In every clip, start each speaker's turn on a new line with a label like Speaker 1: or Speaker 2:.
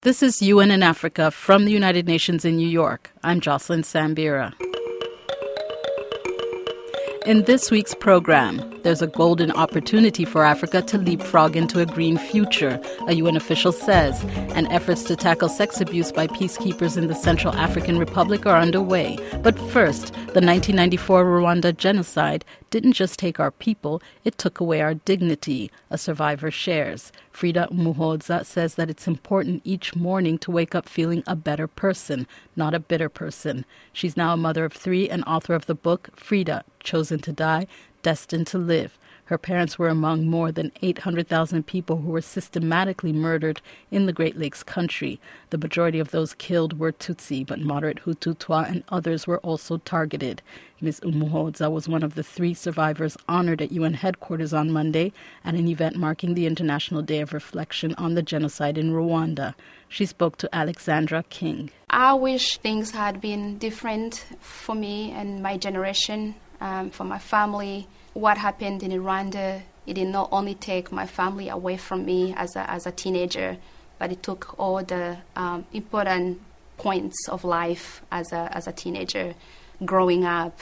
Speaker 1: This is UN in Africa from the United Nations in New York. I'm Jocelyn Sambira. In this week's program, there's a golden opportunity for Africa to leapfrog into a green future, a UN official says, and efforts to tackle sex abuse by peacekeepers in the Central African Republic are underway. But first, the 1994 Rwanda genocide didn't just take our people, it took away our dignity, a survivor shares. Frida Umuhoza says that it's important each morning to wake up feeling a better person, not a bitter person. She's now a mother of 3 and author of the book, Frida, Chosen to Die, Destined to Live. Her parents were among more than 800,000 people who were systematically murdered in the Great Lakes country. The majority of those killed were Tutsi, but moderate Hutu, Twa, and others were also targeted. Ms. Umuhoza was one of the 3 survivors honored at UN headquarters on Monday at an event marking the International Day of Reflection on the Genocide in Rwanda. She spoke to Alexandra King.
Speaker 2: I wish things had been different for me and my generation, for my family. What happened in Rwanda, it did not only take my family away from me as a teenager, but it took all the important points of life as a teenager. Growing up,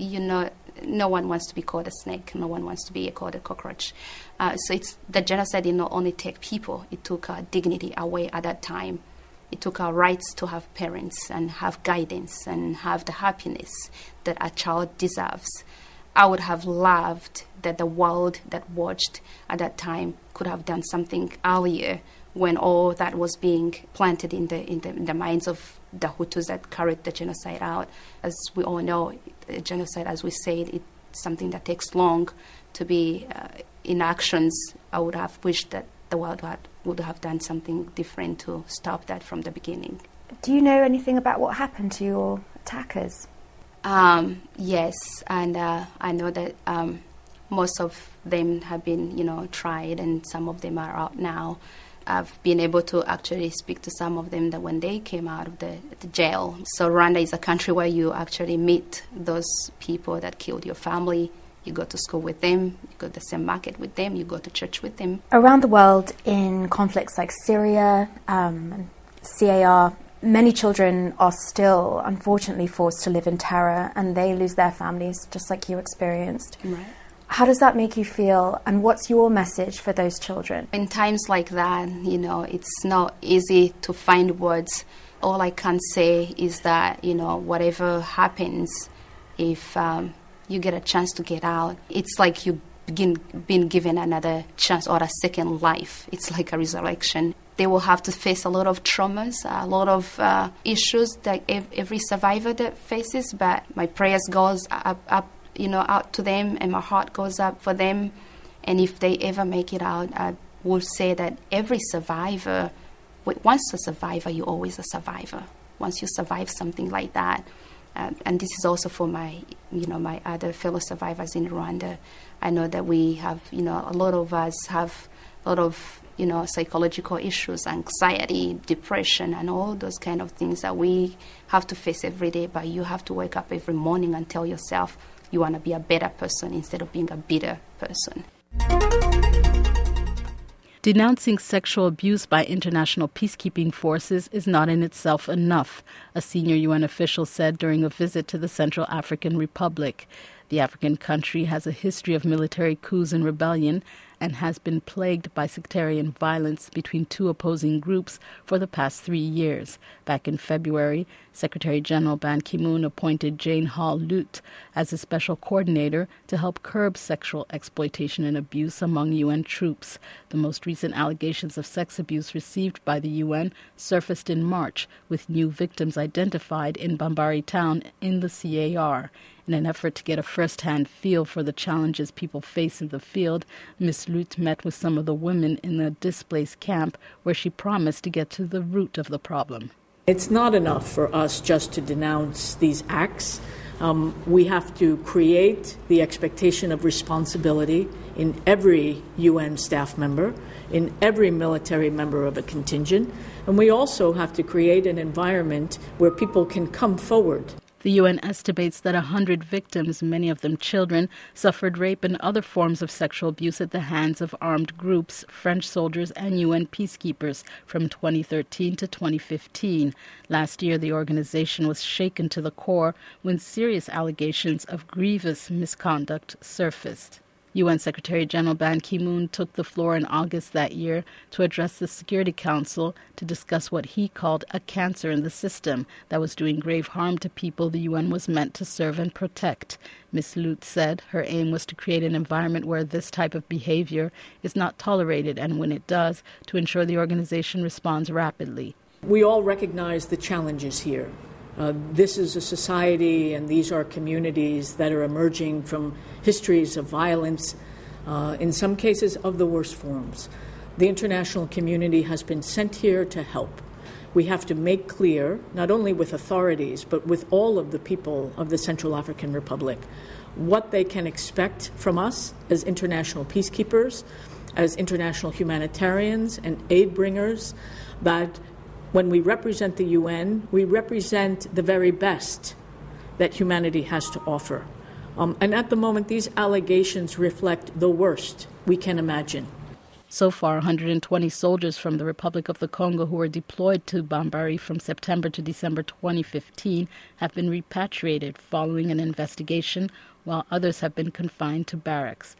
Speaker 2: no one wants to be called a snake. No one wants to be called a cockroach. So the genocide did not only take people, it took our dignity away at that time. It took our rights to have parents and have guidance and have the happiness that a child deserves. I would have loved that the world that watched at that time could have done something earlier when all that was being planted in the minds of the Hutus that carried the genocide out. As we all know, genocide, as we said, it's something that takes long to be in actions. I would have wished that the world would have done something different to stop that from the beginning.
Speaker 3: Do you know anything about what happened to your attackers?
Speaker 2: Yes, and I know that most of them have been, tried, and some of them are out now. I've been able to actually speak to some of them that when they came out of the jail. So Rwanda is a country where you actually meet those people that killed your family. You go to school with them, you go to the same market with them, you go to church with them.
Speaker 3: Around the world, in conflicts like Syria, CAR, many children are still, unfortunately, forced to live in terror, and they lose their families, just like you experienced.
Speaker 2: Right.
Speaker 3: How does that make you feel, and what's your message for those children?
Speaker 2: In times like that, it's not easy to find words. All I can say is that, whatever happens, if you get a chance to get out, it's like you've been given another chance or a second life. It's like a resurrection. They will have to face a lot of traumas, a lot of issues that every survivor that faces. But my prayers goes up, out to them, and my heart goes up for them. And if they ever make it out, I will say that every survivor, once a survivor, you're always a survivor. Once you survive something like that, and this is also for my other fellow survivors in Rwanda. I know that we have, a lot of us have a lot of psychological issues, anxiety, depression, and all those kind of things that we have to face every day. But you have to wake up every morning and tell yourself you want to be a better person instead of being a bitter person.
Speaker 1: Denouncing sexual abuse by international peacekeeping forces is not in itself enough, a senior UN official said during a visit to the Central African Republic. The African country has a history of military coups and rebellion and has been plagued by sectarian violence between 2 opposing groups for the past 3 years. Back in February, Secretary General Ban Ki-moon appointed Jane Hall Lute as a special coordinator to help curb sexual exploitation and abuse among UN troops. The most recent allegations of sex abuse received by the UN surfaced in March, with new victims identified in Bambari town in the CAR. In an effort to get a first-hand feel for the challenges people face in the field, Ms. Lute met with some of the women in the displaced camp, where she promised to get to the root of the problem.
Speaker 4: It's not enough for us just to denounce these acts. We have to create the expectation of responsibility in every UN staff member, in every military member of a contingent, and we also have to create an environment where people can come forward.
Speaker 1: The UN estimates that 100 victims, many of them children, suffered rape and other forms of sexual abuse at the hands of armed groups, French soldiers and UN peacekeepers from 2013 to 2015. Last year, the organization was shaken to the core when serious allegations of grievous misconduct surfaced. UN Secretary-General Ban Ki-moon took the floor in August that year to address the Security Council to discuss what he called a cancer in the system that was doing grave harm to people the UN was meant to serve and protect. Ms. Lute said her aim was to create an environment where this type of behavior is not tolerated, and when it does, to ensure the organization responds rapidly.
Speaker 4: We all recognize the challenges here. This is a society and these are communities that are emerging from histories of violence, in some cases of the worst forms. The international community has been sent here to help. We have to make clear, not only with authorities, but with all of the people of the Central African Republic, what they can expect from us as international peacekeepers, as international humanitarians and aid bringers, that when we represent the UN, we represent the very best that humanity has to offer. And at the moment, these allegations reflect the worst we can imagine.
Speaker 1: So far, 120 soldiers from the Republic of the Congo who were deployed to Bambari from September to December 2015 have been repatriated following an investigation, while others have been confined to barracks.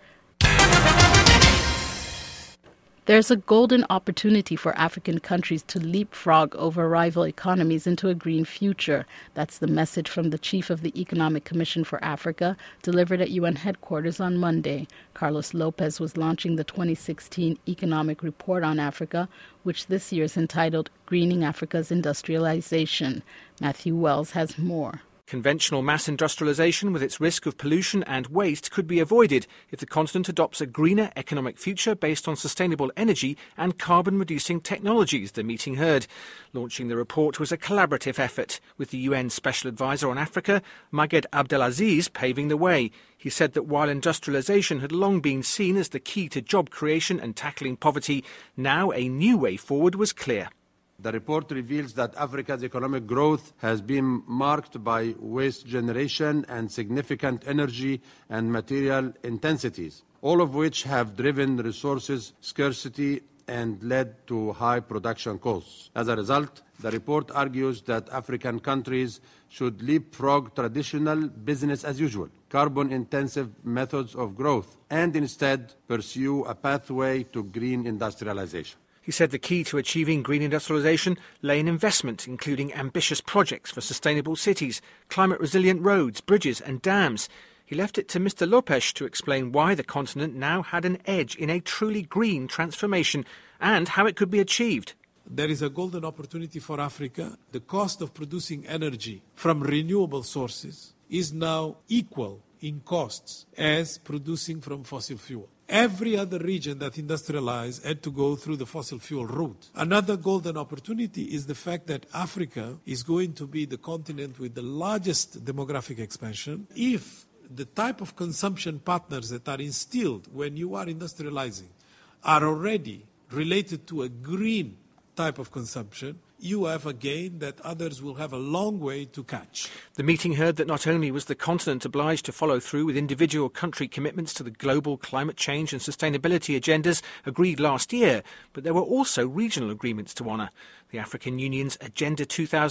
Speaker 1: There's a golden opportunity for African countries to leapfrog over rival economies into a green future. That's the message from the chief of the Economic Commission for Africa, delivered at UN headquarters on Monday. Carlos Lopez was launching the 2016 Economic Report on Africa, which this year is entitled Greening Africa's Industrialization. Matthew Wells has more.
Speaker 5: Conventional mass industrialization with its risk of pollution and waste could be avoided if the continent adopts a greener economic future based on sustainable energy and carbon-reducing technologies, the meeting heard. Launching the report was a collaborative effort, with the UN Special Advisor on Africa, Maged Abdelaziz, paving the way. He said that while industrialization had long been seen as the key to job creation and tackling poverty, now a new way forward was clear.
Speaker 6: The report reveals that Africa's economic growth has been marked by waste generation and significant energy and material intensities, all of which have driven resources scarcity and led to high production costs. As a result, the report argues that African countries should leapfrog traditional business as usual, carbon-intensive methods of growth, and instead pursue a pathway to green industrialization.
Speaker 5: He said the key to achieving green industrialization lay in investment, including ambitious projects for sustainable cities, climate-resilient roads, bridges and dams. He left it to Mr. Lopez to explain why the continent now had an edge in a truly green transformation and how it could be achieved.
Speaker 7: There is a golden opportunity for Africa. The cost of producing energy from renewable sources is now equal in costs as producing from fossil fuel. Every other region that industrialized had to go through the fossil fuel route. Another golden opportunity is the fact that Africa is going to be the continent with the largest demographic expansion. If the type of consumption patterns that are instilled when you are industrializing are already related to a green type of consumption, you have a gain that others will have a long way to catch.
Speaker 5: The meeting heard that not only was the continent obliged to follow through with individual country commitments to the global climate change and sustainability agendas agreed last year, but there were also regional agreements to honour. The African Union's Agenda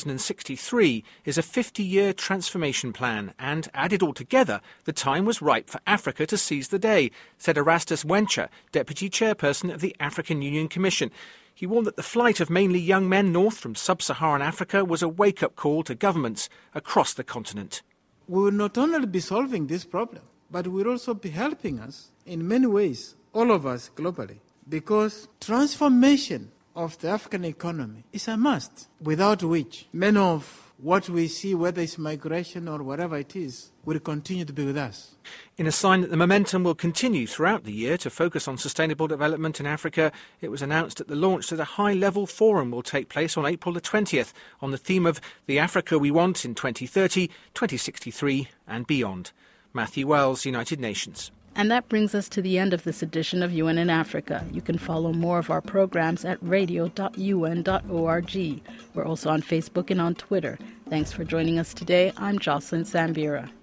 Speaker 5: 2063 is a 50-year transformation plan, and added all together, the time was ripe for Africa to seize the day, said Erastus Wencher, Deputy Chairperson of the African Union Commission. He warned that the flight of mainly young men north from sub-Saharan Africa was a wake-up call to governments across the continent.
Speaker 8: We will not only be solving this problem, but we will also be helping us in many ways, all of us globally, because transformation of the African economy is a must, without which many of what we see, whether it's migration or whatever it is, will continue to be with us.
Speaker 5: In a sign that the momentum will continue throughout the year to focus on sustainable development in Africa, it was announced at the launch that a high-level forum will take place on April the 20th on the theme of the Africa we want in 2030, 2063 and beyond. Matthew Wells, United Nations.
Speaker 1: And that brings us to the end of this edition of UN in Africa. You can follow more of our programs at radio.un.org. We're also on Facebook and on Twitter. Thanks for joining us today. I'm Jocelyn Sambira.